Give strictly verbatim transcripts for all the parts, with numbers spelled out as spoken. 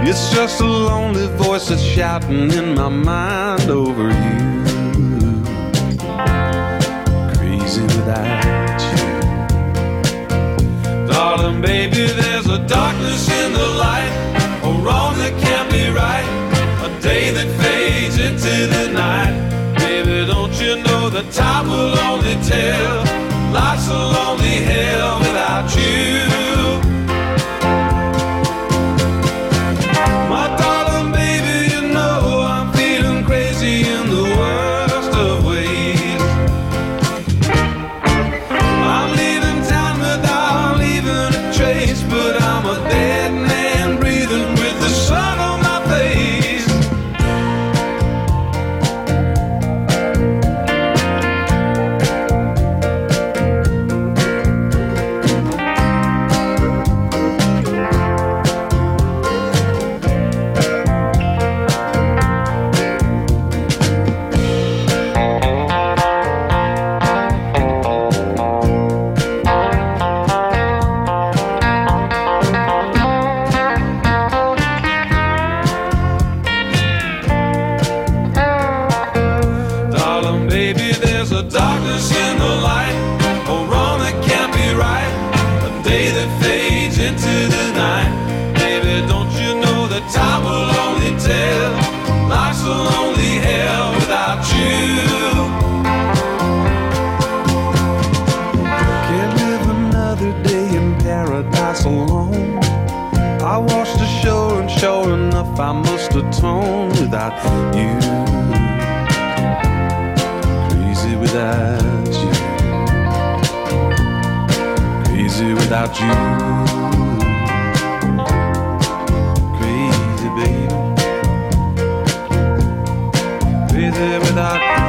It's just a lonely voice that's shouting in my mind over you. Crazy without you. Darling, baby, there's a darkness in the light, a wrong that can't be right, a day that fades into the night. Baby, don't you know that time will only tell? Life's a lonely hell without you. My darling, baby, you know I'm feeling crazy in the worst of ways. I'm leaving town without leaving a trace, but I'm a dead man breathing with the sun on my face. I must atone without you. Crazy without you. Crazy without you. Crazy, baby. Crazy without you.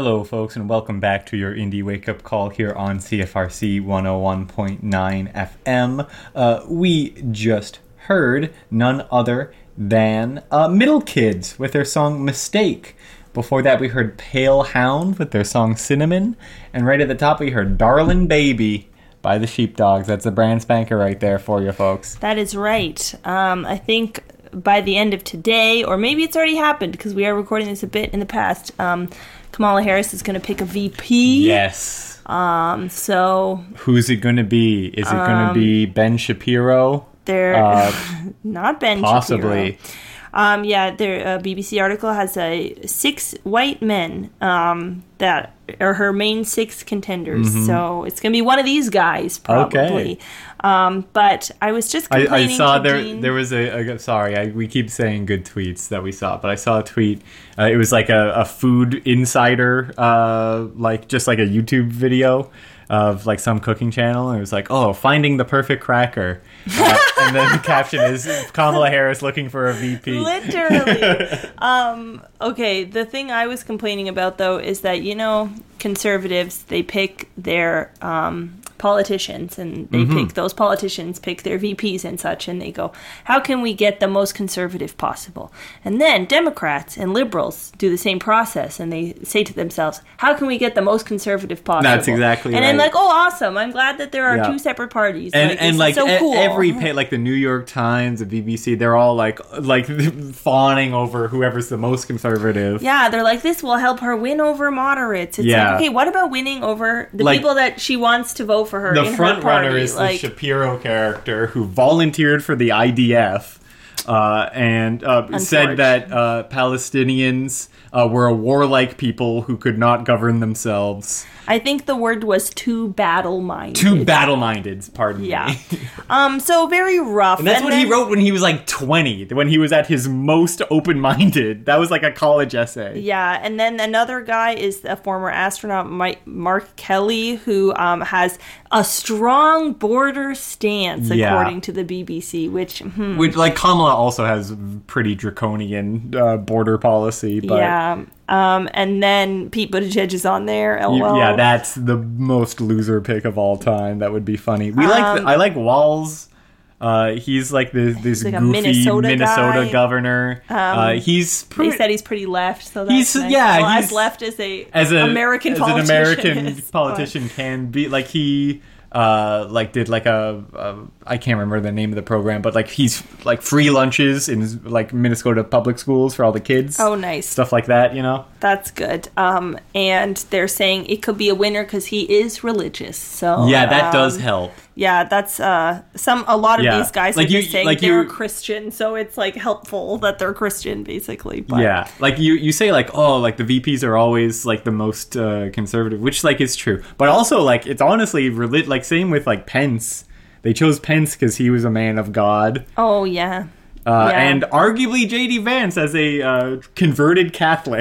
Hello, folks, and welcome back to your Indie Wake Up Call here on C F R C one oh one point nine F M. Uh, we just heard none other than uh, Middle Kids with their song Mistake. Before that, we heard Pale Hound with their song Cinnamon. And right at the top, we heard Darlin' Baby by the Sheepdogs. That's a brand spanker right there for you, folks. That is right. Um, I think by the end of today, or maybe it's already happened because we are recording this a bit in the past, um, Kamala Harris is going to pick a V P. Yes. Um, so... Who's it going to be? Is it um, going to be Ben Shapiro? They're uh, not Ben possibly. Shapiro. Um, yeah, their uh, B B C article has uh, six white men um, that are her main six contenders. Mm-hmm. So it's going to be one of these guys, probably. Okay. Um, but I was just complaining I, I saw to there Dean. there was a, a sorry, I, we keep saying good tweets that we saw, but I saw a tweet. Uh, it was like a, a food insider, uh, like just like a YouTube video of like some cooking channel, and it was like, oh, finding the perfect cracker. Uh, and then the caption is Kamala Harris looking for a V P. Literally. um, okay, the thing I was complaining about, though, is that, you know, conservatives, they pick their um, politicians, and they mm-hmm. pick those politicians, pick their V Ps and such, and they go, how can we get the most conservative possible? And then Democrats and liberals do the same process, and they say to themselves, how can we get the most conservative possible? That's exactly and right. And I'm like, oh, awesome. I'm glad that there are yeah. two separate parties. And like, and like so e- cool. every pay, like the New York Times, the B B C, they're all like like fawning over whoever's the most conservative. Yeah, they're like, this will help her win over moderates. It's yeah. like, okay, what about winning over the like, people that she wants to vote for her the in front her party? runner is like, the Shapiro character who volunteered for the I D F uh, and uh, said that uh, Palestinians uh, were a warlike people who could not govern themselves. I think the word was too battle-minded. Too battle-minded, pardon yeah. me. um, so very rough. And that's and what then, he wrote when he was like twenty, when he was at his most open-minded. That was like a college essay. Yeah, and then another guy is a former astronaut, Mike, Mark Kelly, who um, has a strong border stance, yeah. according to the B B C, which... Hmm. Which, like, Kamala also has pretty draconian uh, border policy, but... Yeah. Um, and then Pete Buttigieg is on there. L O L. Yeah, that's the most loser pick of all time. That would be funny. We um, like the, I like Walz. Uh, he's like this this like goofy Minnesota, Minnesota governor. Um, uh, he's pretty, they said he's pretty left, so that's he's nice. yeah, well, he's, as left as a as a American as politician an American is, politician but. can be. Like he. Uh, like did like a, a I can't remember the name of the program, but like he's like free lunches in like Minnesota public schools for all the kids. Oh, nice. Stuff like that, you know. That's good. Um, and they're saying it could be a winner because he is religious. So yeah, that um, does help. Yeah, that's uh some a lot of yeah. these guys like are you, just saying like they're you, Christian, so it's like helpful that they're Christian, basically. But. Yeah, like you, you say like oh like the V Ps are always like the most uh, conservative, which like is true, but also like it's honestly relig- like same with like Pence. They chose Pence because he was a man of God. Oh yeah. Uh, yeah. And arguably J D Vance as a uh, converted Catholic.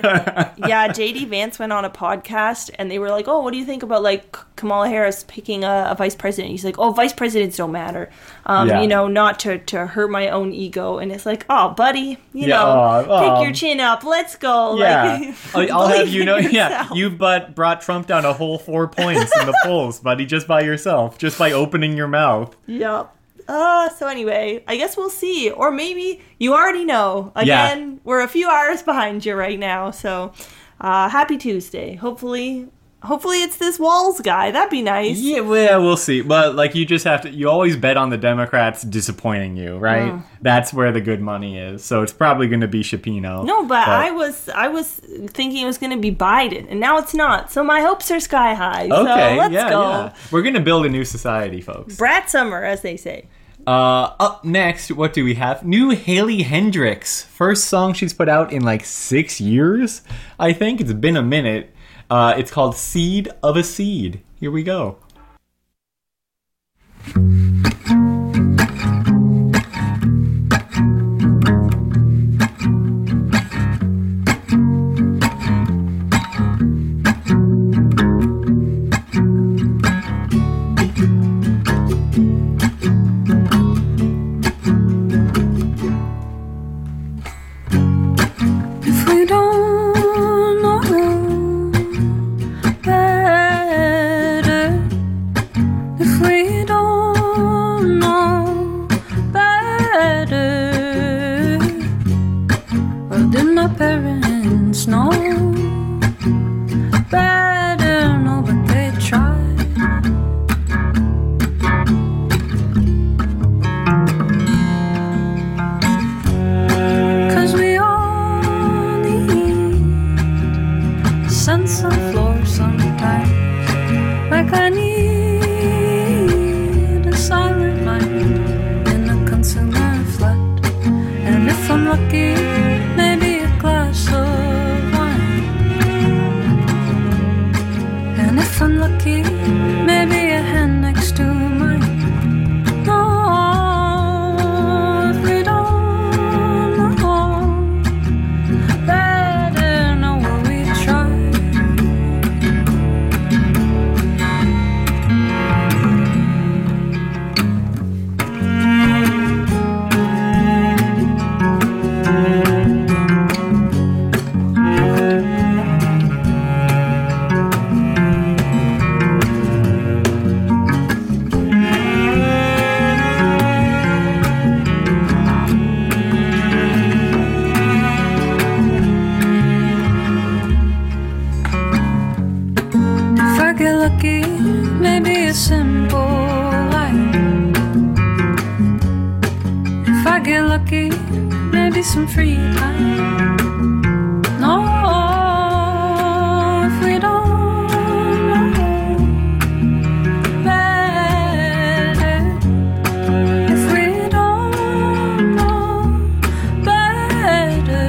Yeah, J D Vance went on a podcast and they were like, oh, what do you think about like Kamala Harris picking a, a vice president? He's like, oh, vice presidents don't matter. Um, yeah. You know, not to, to hurt my own ego. And it's like, oh, buddy, you yeah, know, uh, pick um, your chin up. Let's go. Yeah. Like, I'll have you know, yeah, you but brought Trump down a whole four points in the polls, buddy, just by yourself, just by opening your mouth. Yep. Uh, so anyway, I guess we'll see. Or maybe you already know. Again, yeah. We're a few hours behind you right now. So, uh, happy Tuesday. Hopefully, hopefully it's this Walz guy. That'd be nice. Yeah, well, we'll see. But, like, you just have to, you always bet on the Democrats disappointing you, right? Mm. That's where the good money is. So it's probably going to be Shapino. No, but, but I was, I was thinking it was going to be Biden, and now it's not. So my hopes are sky high. Okay, so let's yeah, go. yeah. We're going to build a new society, folks. Brat Summer, as they say. Uh, up next, what do we have? New Haley Hendrix. First song she's put out in like six years, I think. It's been a minute. Uh, it's called Seed of a Seed. Here we go. If we don't know if I'm lucky, maybe a hand next to mine. No, if we don't know, better know what we tried. If I get lucky, maybe a simple life. If I get lucky, maybe some free time. No, if we don't know, better. If we don't know, better.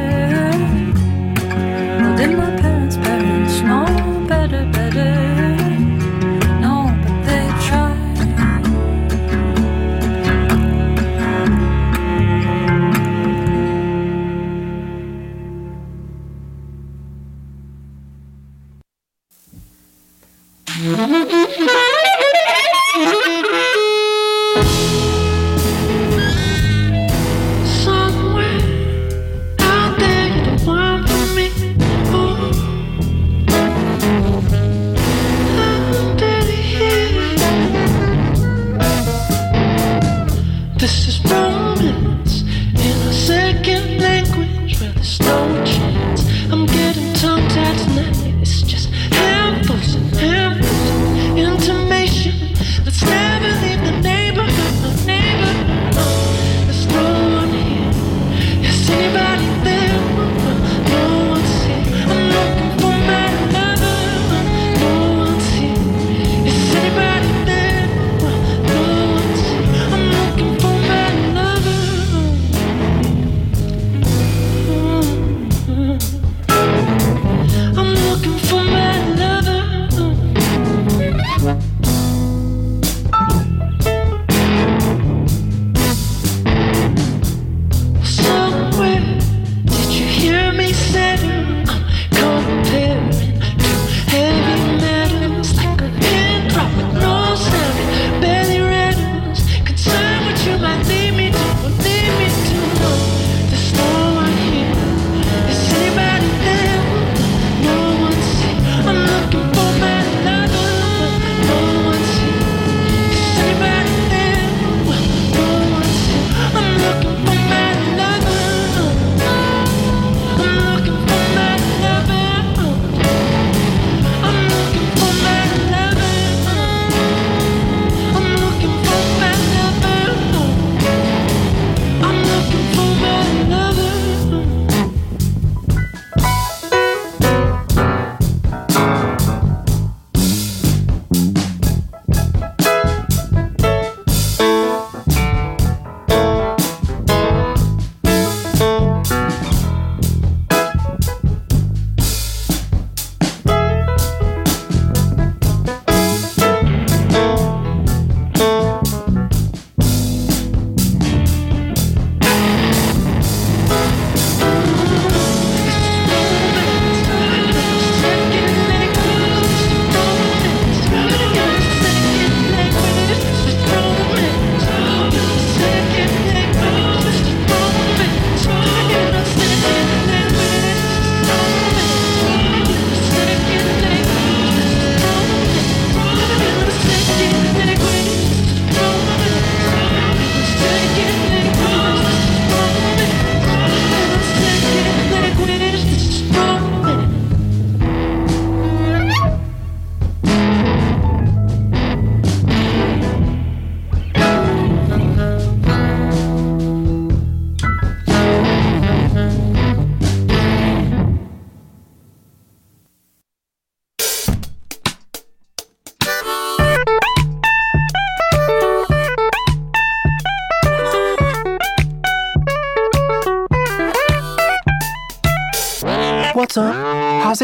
Well, did my parents' parents know better, better? No, but they tried. Somewhere out there, you're the one for me. Oh, I'm barely here. This is romance in a second language where there's no chance. I'm getting tongue-tied tonight. It's just handfuls and handfuls of intimation. Let's never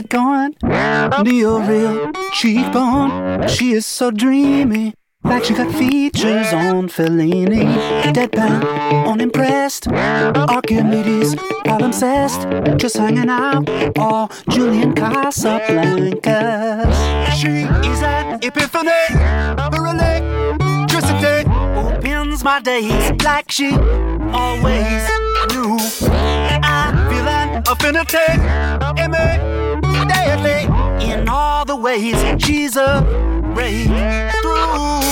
going to your real cheekbone. She is so dreamy, like she got features on Fellini. Deadpan, unimpressed, Archimedes, palimpsest, just hanging out, or Julian Casablancas. She is an epiphany, her electricity opens my days like she always knew. I feel an affinity immediately in all the ways she's a breakthrough.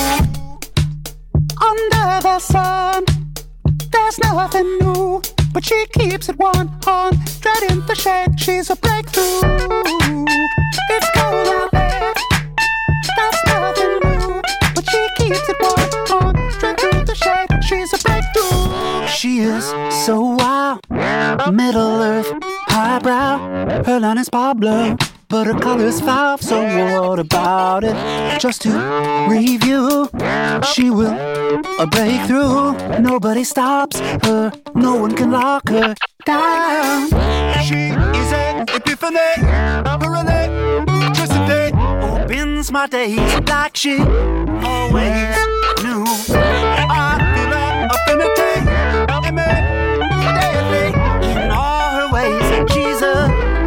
Under the sun, there's nothing new, but she keeps it one hundred in the shade. She's a breakthrough. It's cold out there, that's nothing new, but she keeps it one hundred in the shade. She's a breakthrough. She is so wild, Middle Earth, highbrow. Her line is Pablo, but her color's five, so what about it? Just to review, she will a breakthrough. Nobody stops her, no one can lock her down. She is an epiphany, her electricity opens my days like she always knew. I feel an affinity immediately in all her ways. She's a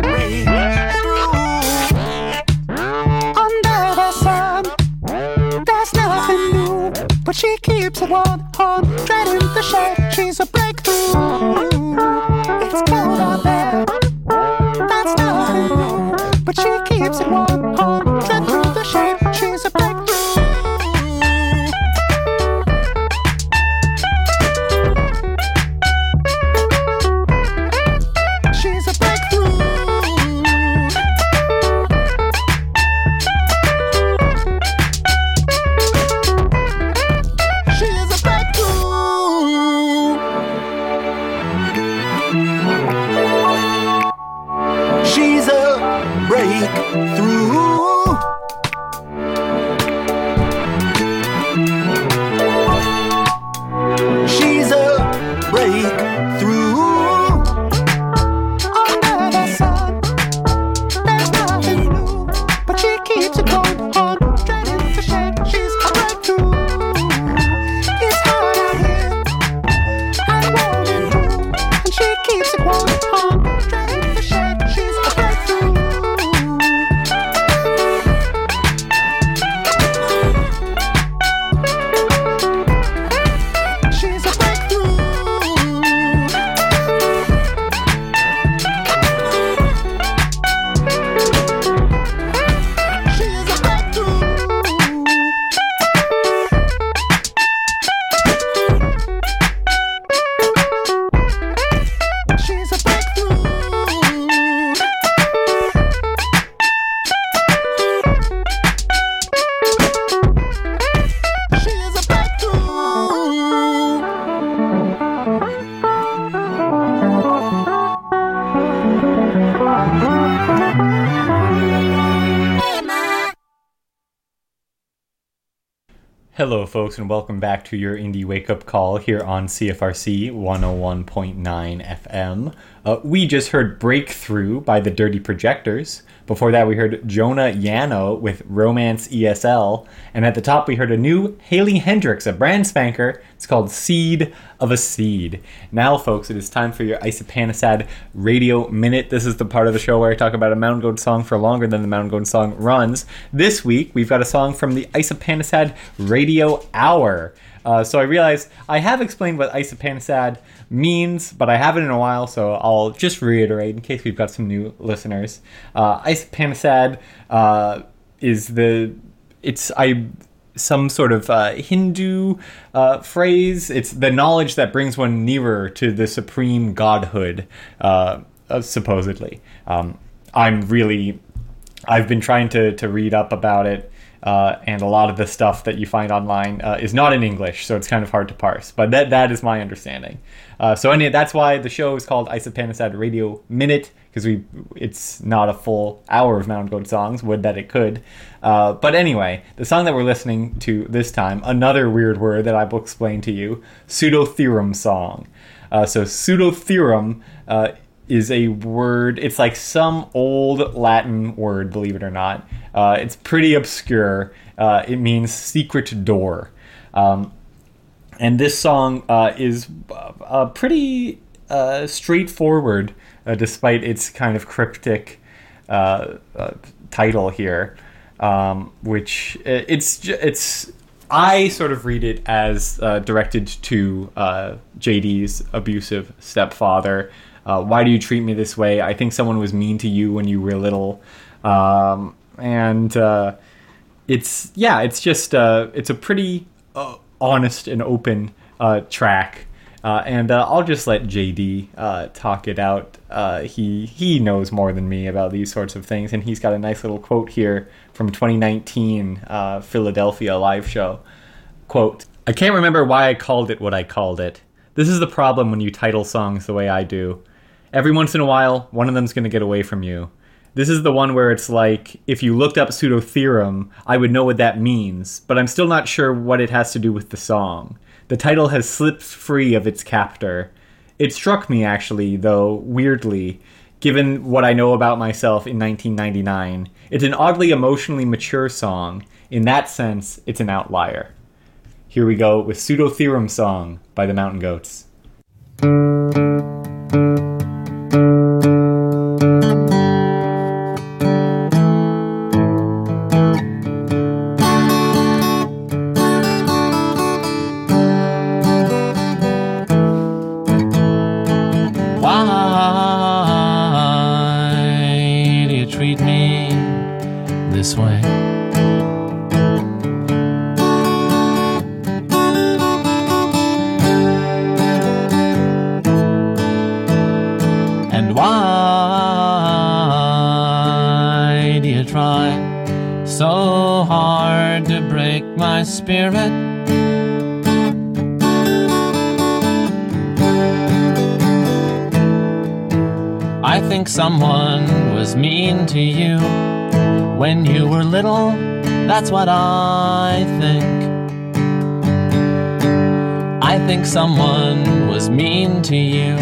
but she keeps it one hundred in the shade. She's a breakthrough. It's cold out there, that's nothing new, but she keeps it one hundred through the shade. She's a breakthrough. She's a breakthrough. She's a breakthrough. She's a breakthrough. Under the sun, there's nothing new, but she keeps it going on, straight into shade. She's a breakthrough. It's hard out here, I'm rolling through, and she keeps it going on, straight into shade. She's a breakthrough. She's a breakthrough. She is a breakthrough. She's a breakthrough. She is a breakthrough. Hello, folks, and welcome back to your Indie Wake Up Call here on C F R C one oh one point nine F M. Uh, we just heard Breakthrough by the Dirty Projectors. Before that, we heard Jonah Yano with Romance E S L. And at the top, we heard a new Haley Hendrix, a brand spanker. It's called Seed of a Seed. Now, folks, it is time for your Isopanisad Radio Minute. This is the part of the show where I talk about a Mountain Goat song for longer than the Mountain Goat song runs. This week, we've got a song from the Isopanisad Radio Hour. Uh, so I realized I have explained what Isopanisad means, but I haven't in a while, so I'll just reiterate in case we've got some new listeners. Uh, Isopanisad uh, is the... It's... I... some sort of uh, Hindu uh, phrase. It's the knowledge that brings one nearer to the supreme godhood, uh, uh, supposedly. Um, I'm really... I've been trying to, to read up about it, uh, and a lot of the stuff that you find online uh, is not in English, so it's kind of hard to parse. But that that is my understanding. Uh, so anyway, that's why the show is called Isopanisad Radio Minute, because we it's not a full hour of Mountain Goat songs. Would that it could. Uh, but anyway, the song that we're listening to this time, another weird word that I will explain to you, pseudotheorem song. Uh, so pseudotheorem uh, is a word. It's like some old Latin word, believe it or not. Uh, it's pretty obscure. Uh, it means secret door. Um, and this song uh, is uh, pretty uh, straightforward, uh, despite its kind of cryptic uh, uh, title here, um, which it's it's. I sort of read it as uh, directed to uh, J D's abusive stepfather. Uh, why do you treat me this way? I think someone was mean to you when you were little. Um, and uh, it's, yeah, it's just, uh, it's a pretty uh, honest and open uh, track. Uh, and uh, I'll just let J D uh, talk it out. Uh, he he knows more than me about these sorts of things, and he's got a nice little quote here from twenty nineteen uh, Philadelphia live show. Quote, "I can't remember why I called it what I called it. This is the problem when you title songs the way I do. Every once in a while, one of them's going to get away from you. This is the one where it's like, if you looked up pseudo-theorem, I would know what that means, but I'm still not sure what it has to do with the song. The title has slipped free of its captor. It struck me, actually, though, weirdly, given what I know about myself in nineteen ninety-nine. It's an oddly emotionally mature song. In that sense, it's an outlier." Here we go with Pseudo-Theorem Song by the Mountain Goats. This way. And why do you try so hard to break my spirit? I think someone was mean to you when you were little, that's what I think. I think someone was mean to you.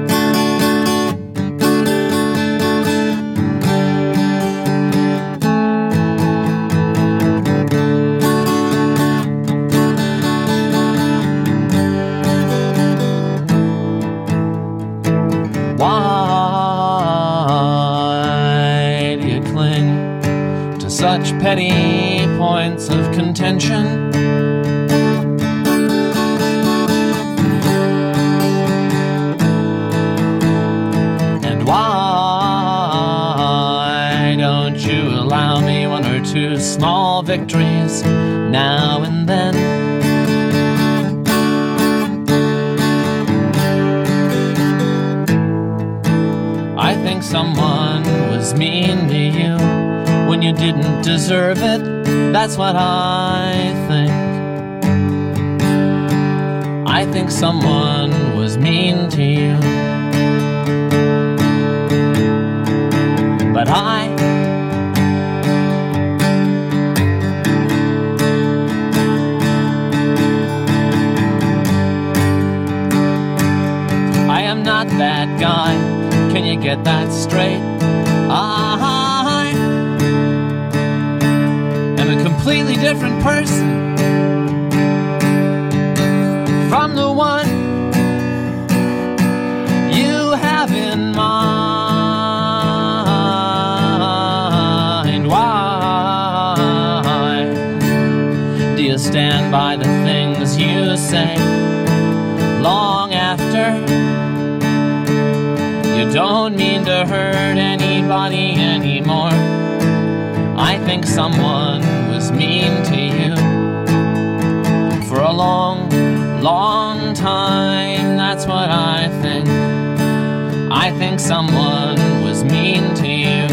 Why do you cling to such petty points of contention? And why don't you allow me one or two small victories now and then? I think someone was mean to you when you didn't deserve it. That's what I think. I think someone was mean to you. But I I am not that guy. Can you get that straight? I am a completely different person from the one you have in mind. Why do you stand by the things you say long after you don't mean to hurt anybody anymore? I think someone was mean to you for a long, long time. That's what I think. I think someone was mean to you.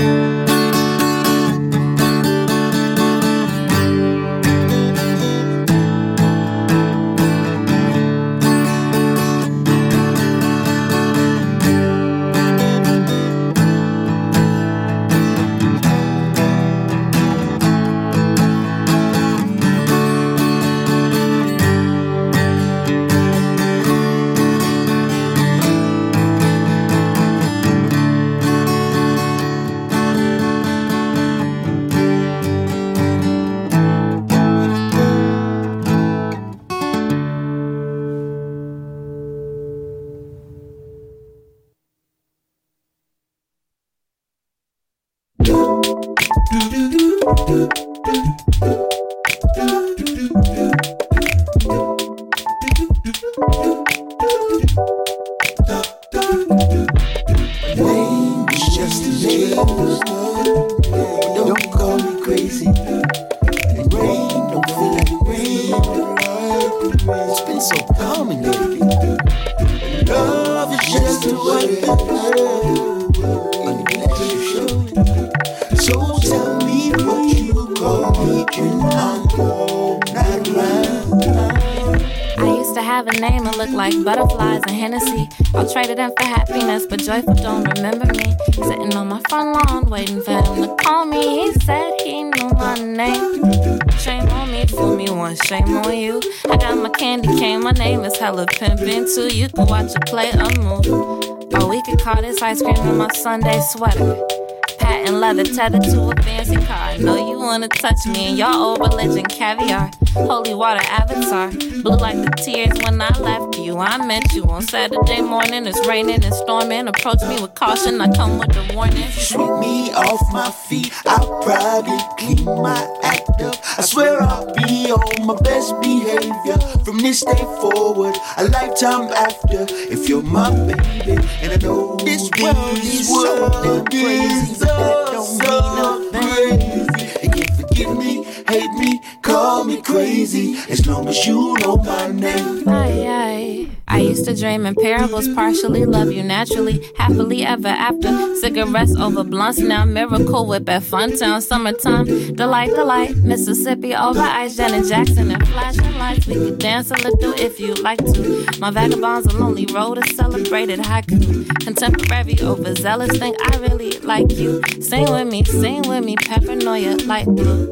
Butterflies and Hennessy, I'll trade it in for happiness, but Joyful don't remember me. Sitting on my front lawn, waiting for him to call me. He said he knew my name. Shame on me, fool me once, shame on you. I got my candy cane, my name is hella pimpin' too. You could watch a play a move, or we could call this ice cream in my Sunday sweater. Patent leather tethered to a fancy car. Know you wanna touch me in your old religion caviar. Holy water avatar, blue like the tears when I left you. I met you on Saturday morning. It's raining and storming. Approach me with caution. I come with the warning. Sweep me off my feet. I'll probably clean my act up. I swear I'll be on my best behavior from this day forward, a lifetime after. If you're my baby, and I know this world is so damn crazy, but that don't mean nothing. And you forgive me, hate me, call me crazy, as long as you know my name. Aye, aye. I used to dream in parables, partially love you naturally, happily ever after. Cigarettes over blunts now, Miracle Whip at Funtown. Summertime, delight, delight. Mississippi over ice, Janet Jackson and flashing lights. We could dance a little if you like to. My vagabonds a lonely road, a celebrated haiku. Contemporary, overzealous, think I really like you. Sing with me, sing with me, paranoia, light blue.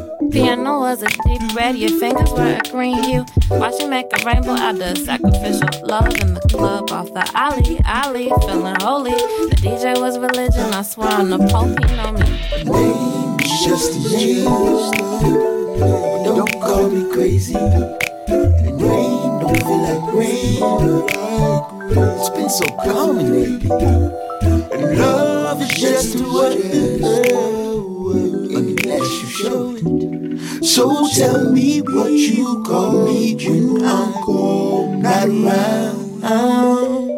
Piano was a deep red, your fingers were a green hue. Watch you make a rainbow out of sacrificial love in the club off the alley, alley, feeling holy. The D J was religion, I swear on the Pope, he know me. Name is just a name. Don't call me crazy. And rain don't feel like rain. It's been so common lately. And love is just a word unless you show it. So tell me what you call me when I'm cold, not around.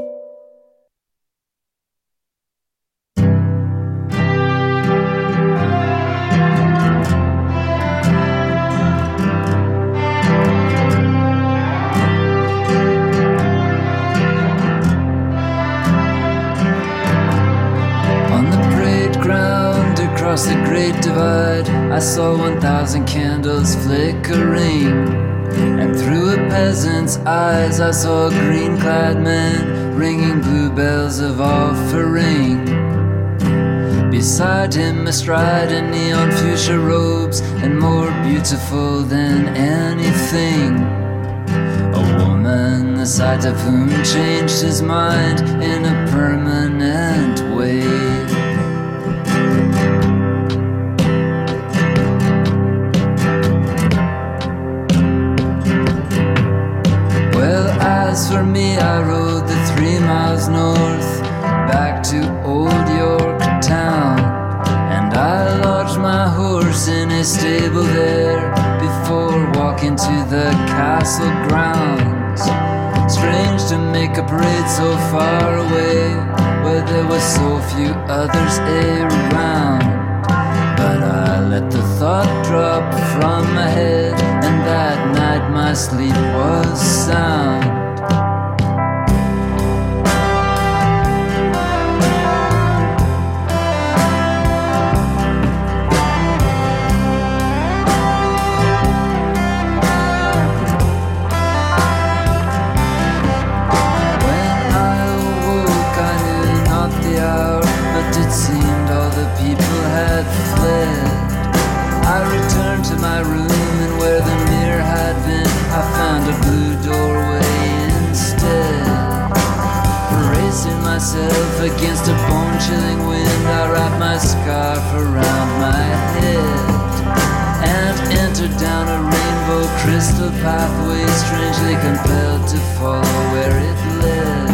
Across the great divide, I saw one thousand candles flickering, and through a peasant's eyes I saw a green-clad man ringing bluebells of offering. Beside him, astride in neon fuchsia robes, and more beautiful than anything, a woman the sight of whom changed his mind in a permanent way. As for me, I rode the three miles north, back to old York town, and I lodged my horse in a stable there, before walking to the castle grounds. Strange to make a parade so far away, where there were so few others around. But I let the thought drop from my head, and that night my sleep was sound. It seemed all the people had fled. I returned to my room, and where the mirror had been, I found a blue doorway instead. Bracing myself against a bone-chilling wind, I wrapped my scarf around my head and entered down a rainbow crystal pathway, strangely compelled to follow where it led.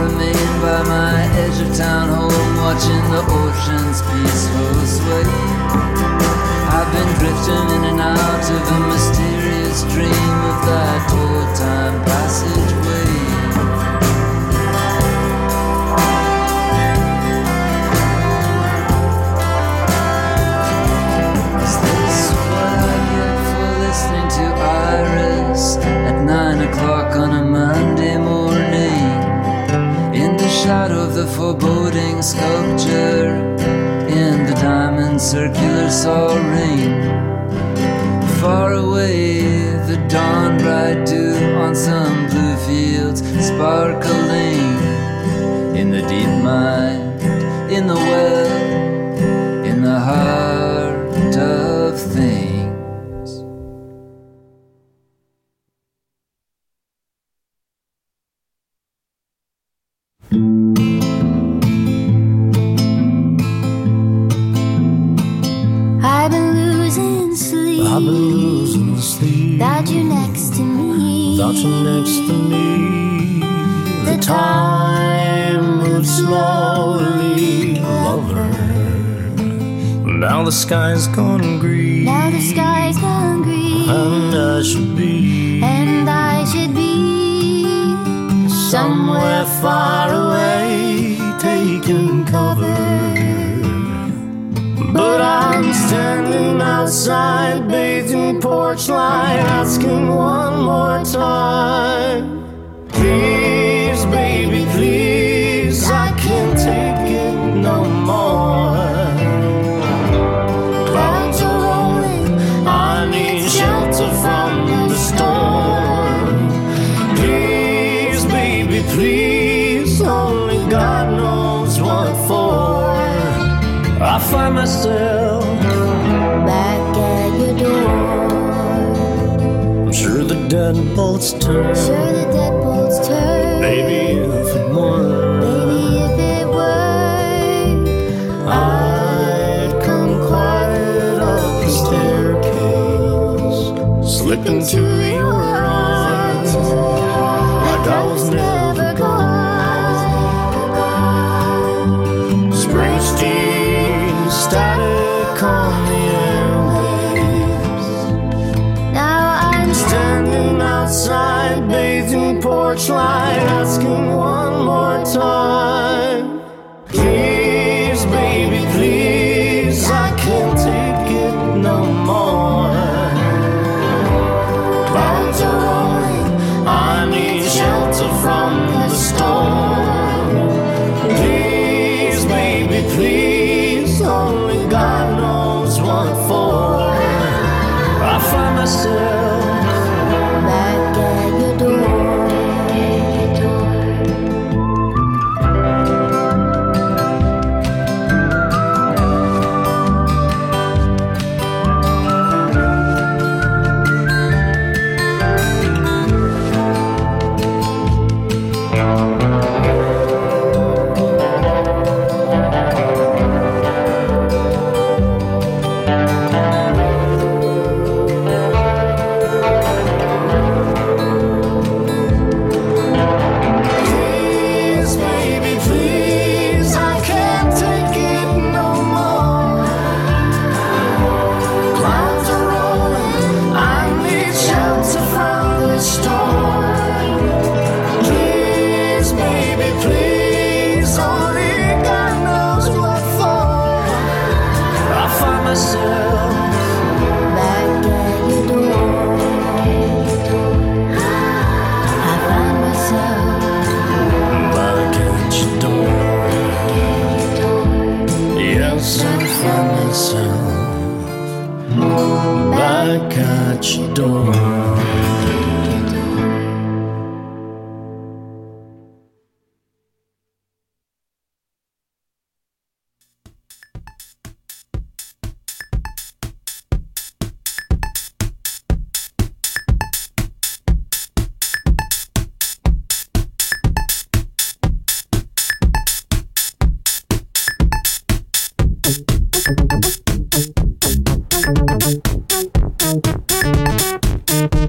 remain by my edge of town home, watching the ocean's peaceful sway. I've been drifting in and out of a mysterious dream of that old time passageway. Is this what I get for listening to Iris at nine o'clock on a Monday morning? In the shadow of the foreboding sculpture, in the diamond circular saw ring. Far away, the dawn bright dew on some blue fields sparkling. In the deep mind, in the well, in the heart of things. I've been losing sleep. I've been losing sleep Without you next to me. without you next to me. The time moves slowly, lover. Now the sky's gone green, Now the sky's gone green, and I should be and I should be somewhere far away, taking cover. But I'm standing outside, bathing porch light, asking one more time, please, baby, please, I can't take it no more. Clouds are rolling, I need shelter from the storm. Please, baby, please, only God knows what for. I find myself back at your door. I'm sure the deadbolts turn. Sure the deadbolts turn. Baby, if it were, Baby, if it were, I'd come quiet up the staircase, slip into your arms like I was never gone. Springsteen static on the airwaves. now I'm Standing outside, bathing porch light, asking one more time, please, baby, please, I can't take it no more. Clouds are rolling, I need shelter from the storm. Please, baby, please, only God knows what for. I find myself back at your door. Please, baby, please, I can't take it no more. Clouds are rolling, I need shelter from the storm. Please, baby, please, only God knows what for. I find myself Back at your door. I find myself back at your door. Yes, I find myself back at your door. Thank you.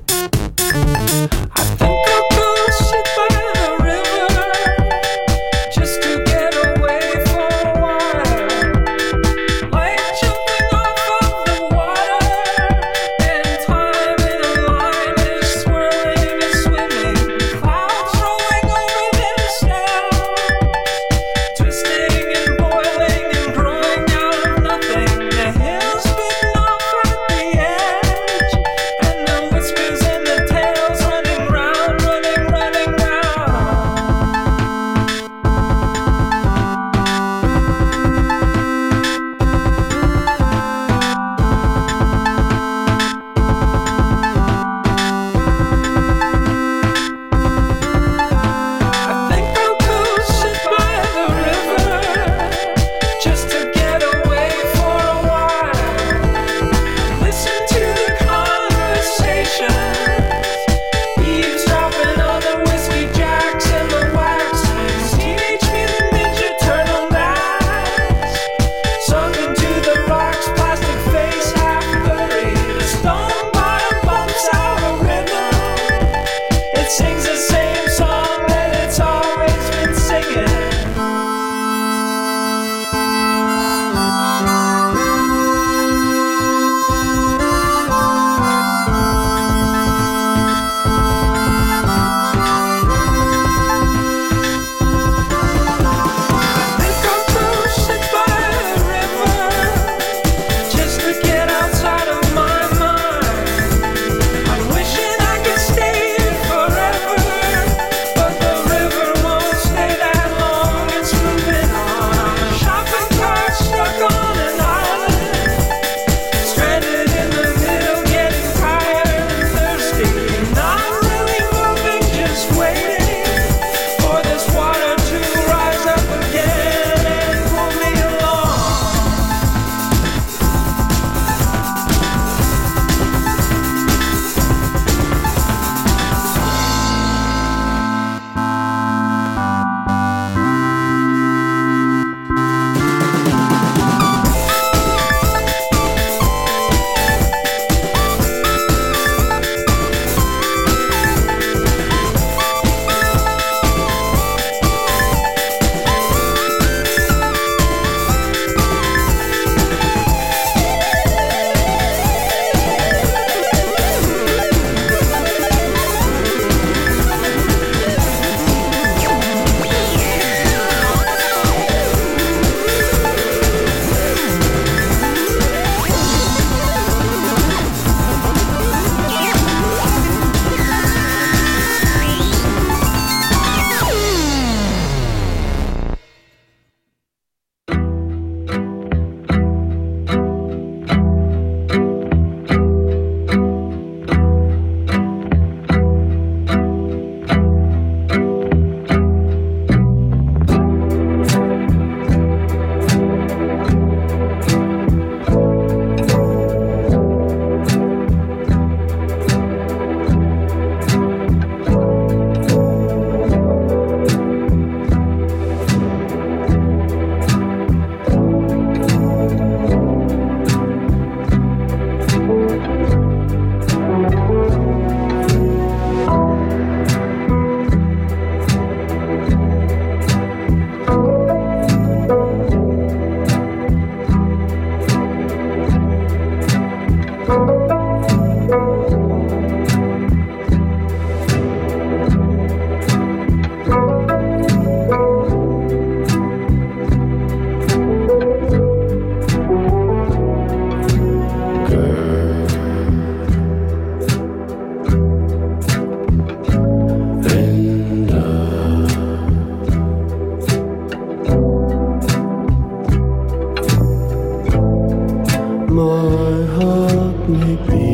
my heart may be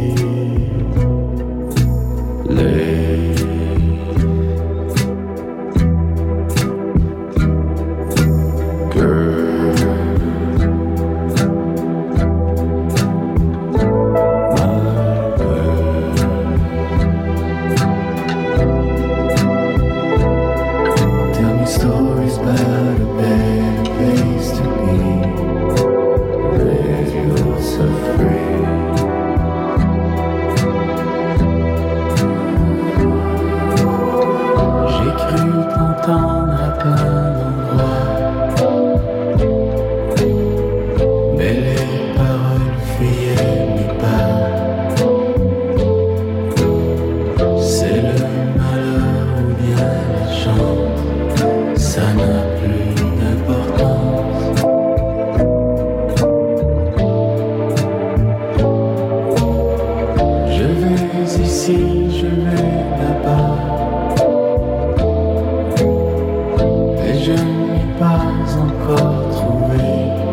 late. Girl, my girl, tell me stories about a better place to be. J'ai cru t'entendre à plein d'endroits, mais les paroles fuyaient mes pas. C'est le malheur ou bien la chance, ça n'a plus d'importance. Je vais ici, je vais là-bas, et je n'ai pas encore trouvé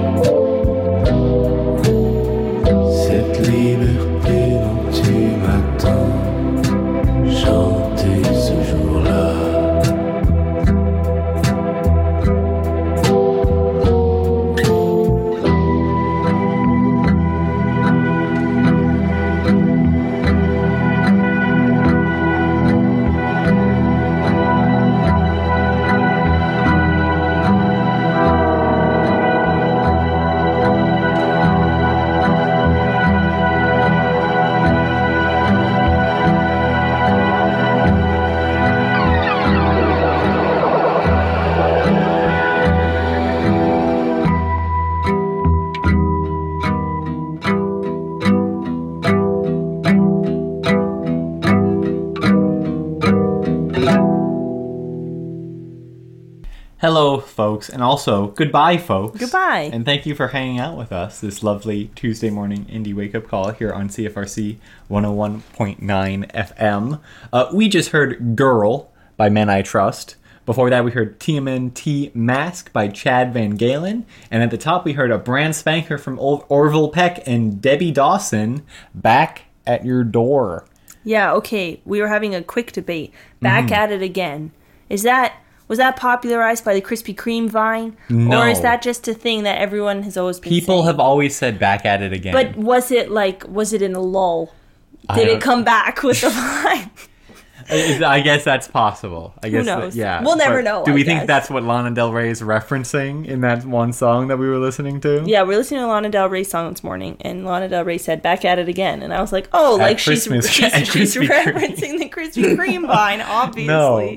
cette liberté dont tu m'attends chanter ce jour-là. Hello, folks, and also goodbye, folks. Goodbye. And thank you for hanging out with us this lovely Tuesday morning indie wake-up call here on C F R C one oh one point nine F M. Uh, we just heard Girl by Men I Trust. Before that, we heard T M N T Mask by Chad Van Galen. And at the top, we heard a brand spanker from Or- Orville Peck and Debbie Dawson, Back at Your Door. Yeah, okay. We were having a quick debate. Back Mhm. at it again. Is that... Was that popularized by the Krispy Kreme Vine? No. Or is that just a thing that everyone has always been People saying? have always said Back at It Again. But was it like, was it in a lull? I Did don't- it come back with the Vine? I I guess that's possible. I Who guess that- knows? yeah. We'll never But know, Do I we think guess. that's what Lana Del Rey is referencing in that one song that we were listening to? Yeah, we're listening to a Lana Del Rey song this morning, and Lana Del Rey said, back at it again. And I was like, oh, At like she's, Christmas- she's, at she's Krispy Kreme. referencing the Krispy Kreme Vine, obviously.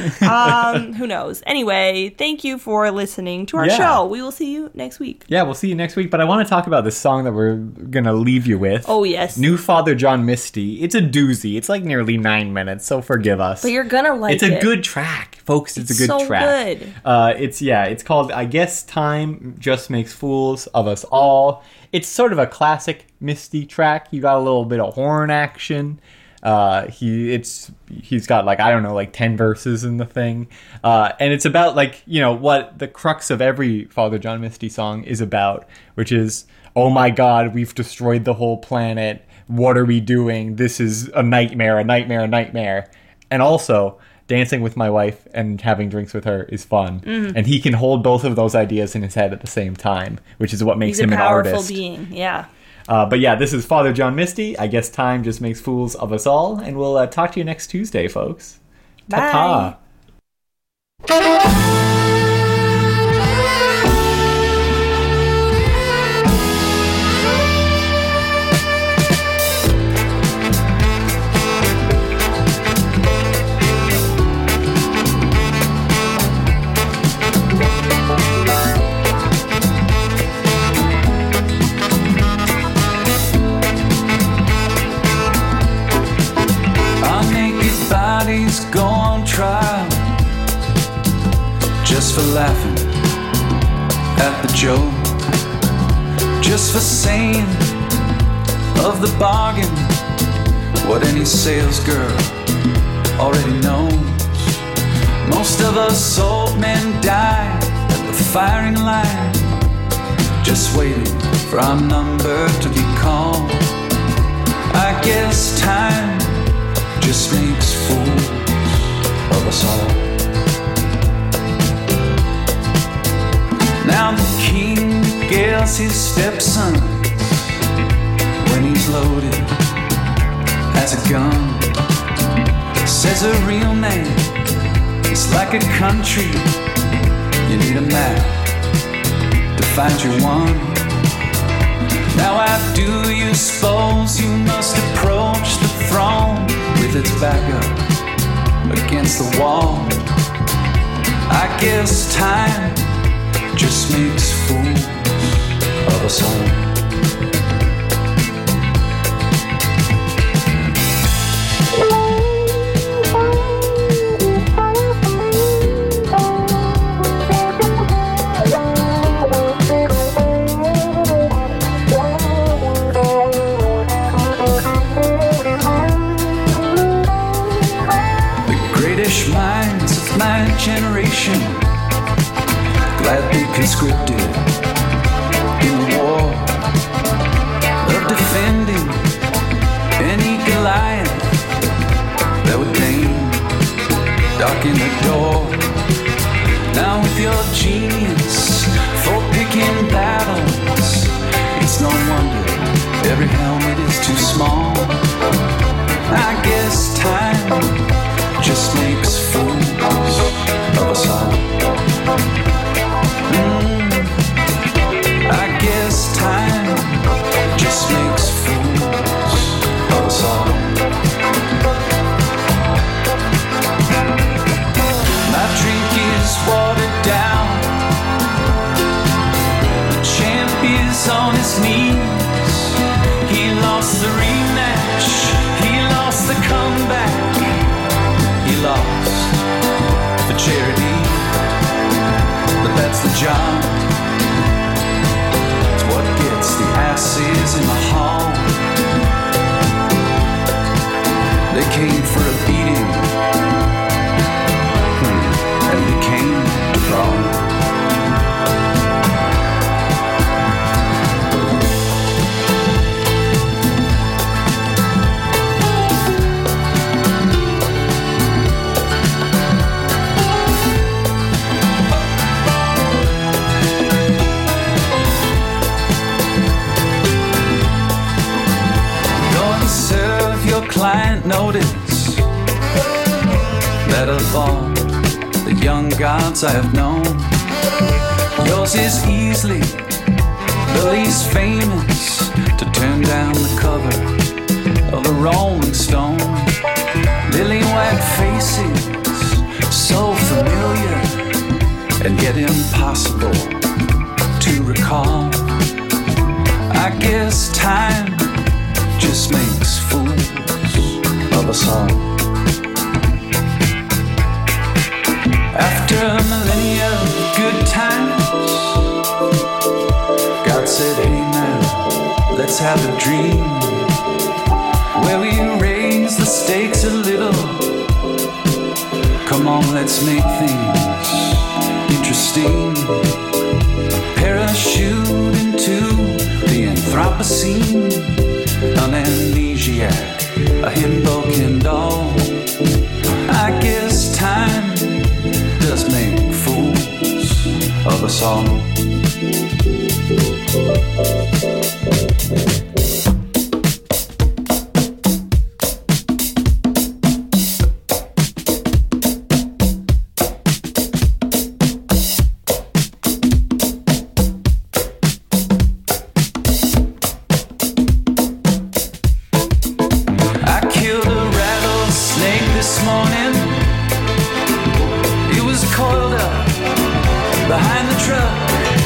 um, who knows? Anyway, thank you for listening to our Yeah. show. We will see you next week. Yeah, we'll see you next week. But I want to talk about this song that we're going to leave you with. Oh, yes. New Father John Misty. It's a doozy. It's like nearly nine minutes, so forgive us. But you're gonna like It's a it. good track, folks. It's, It's a good so track. good. Uh, it's yeah. It's called I Guess Time Just Makes Fools of Us All. It's sort of a classic Misty track. You got a little bit of horn action. Uh, he it's he's got like I don't know like ten verses in the thing, uh, and it's about like you know what the crux of every Father John Misty song is about, which is oh my God, we've destroyed the whole planet. What are we doing? This is a nightmare, a nightmare, a nightmare, and also. Dancing with my wife and having drinks with her is fun. Mhm. And he can hold both of those ideas in his head at the same time, which is what makes He's him a an powerful artist. being, yeah. Uh, but yeah, this is Father John Misty. I guess time just makes fools of us all. And we'll uh, talk to you next Tuesday, folks. Bye. Ta-ta. Our naked bodies go on trial just for laughing at the joke, just for saying of the bargain what any sales girl already knows. Most of us old men die at the firing line just waiting for our number to be called. I guess time just makes fools of us all. Now the king regales his stepson when he's loaded as a gun. Says a real man is like a country. You need a map to find your one. Now I do you suppose you must approach the throne with its back up against the wall. I guess time just makes fools of us all. Minds of my generation gladly conscripted in the war of defending any Goliath that would deign darken the door. Now with your genius for picking battles, it's no wonder every helmet is too small. I guess time just makes fools of us all. Mm, I guess time just makes fools of us all. My drink is watered down. The champ is on his knees. He lost the rematch. He lost the comeback. He lost for charity, but that's the job. It's what gets the asses in the hall. They came for a beating, hmm. and we came to brawl. Client notice that of all the young gods I have known, yours is easily the least famous to turn down the cover of a Rolling Stone. Lily white faces, so familiar and yet impossible to recall. I guess time just makes fools of us all. After a millennia of good times, God said, hey man, let's have a dream where we raise the stakes a little. Come on, let's make things interesting. Parachute into the Anthropocene, an amnesiac, a hidden doll. I guess time does make fools of us all. Behind the truck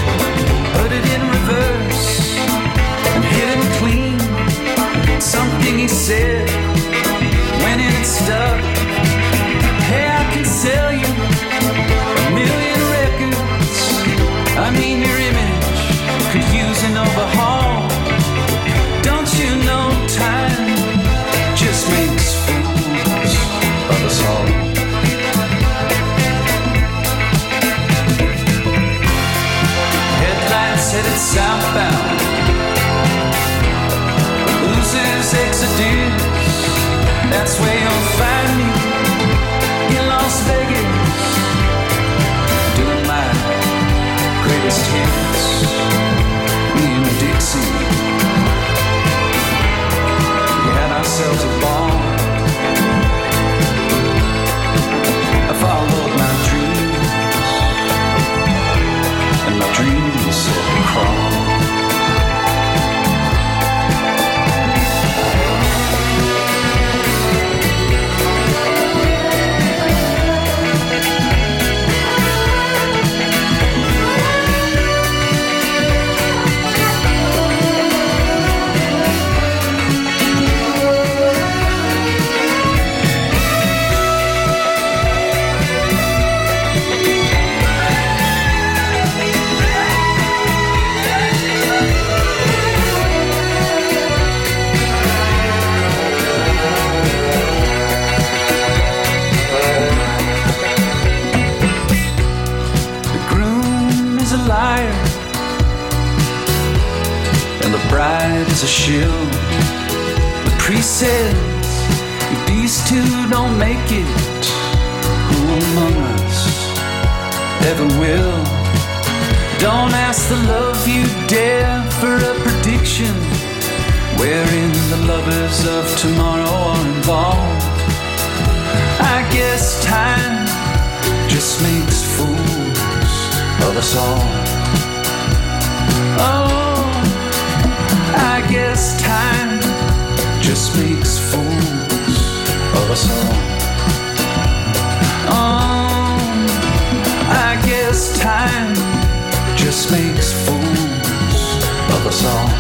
a shill. The priest says, if these two don't make it, who among us ever will? Don't ask the love you dare for a prediction wherein the lovers of tomorrow are involved. I guess time just makes fools of us all. Oh, I guess time just makes fools of us all. Oh, I guess time just makes fools of us all.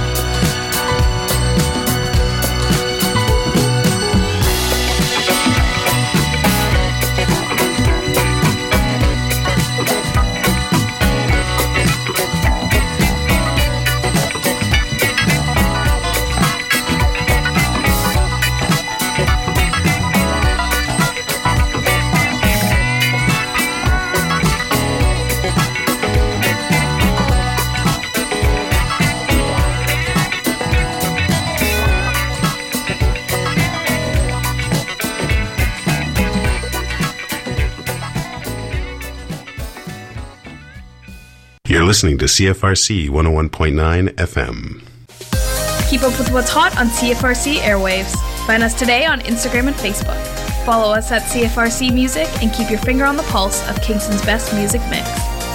You're listening to C F R C one oh one point nine F M. Keep up with what's hot on C F R C airwaves. Find us today on Instagram and Facebook. Follow us at C F R C Music and keep your finger on the pulse of Kingston's best music mix.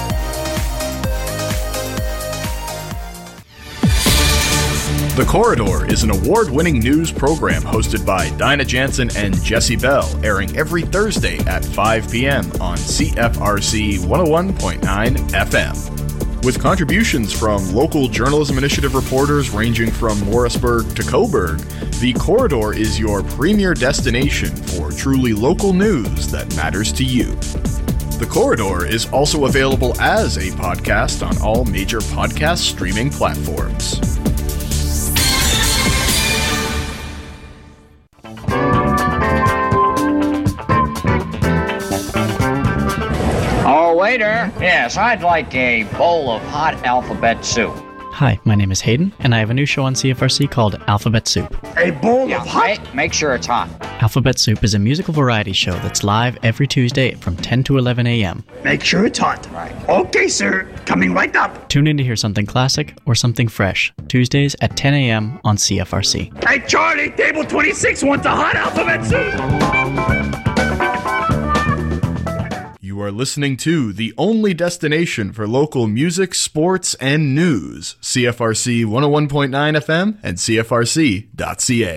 The Corridor is an award-winning news program hosted by Dinah Jansen and Jesse Bell, airing every Thursday at five p.m. on C F R C one oh one point nine F M. With contributions from local journalism initiative reporters ranging from Morrisburg to Coburg, The Corridor is your premier destination for truly local news that matters to you. The Corridor is also available as a podcast on all major podcast streaming platforms. Oh, waiter. Yes, I'd like a bowl of hot alphabet soup. Hi, my name is Hayden, and I have a new show on C F R C called Alphabet Soup. A bowl yeah, of hot? Make, make sure it's hot. Alphabet Soup is a musical variety show that's live every Tuesday from ten to eleven a.m. Make sure it's hot. Right. Okay, sir. Coming right up. Tune in to hear something classic or something fresh. Tuesdays at ten a.m. on C F R C. Hey, Charlie, table twenty-six wants a hot alphabet soup. You are listening to the only destination for local music, sports, and news. C F R C one oh one point nine F M and C F R C dot C A.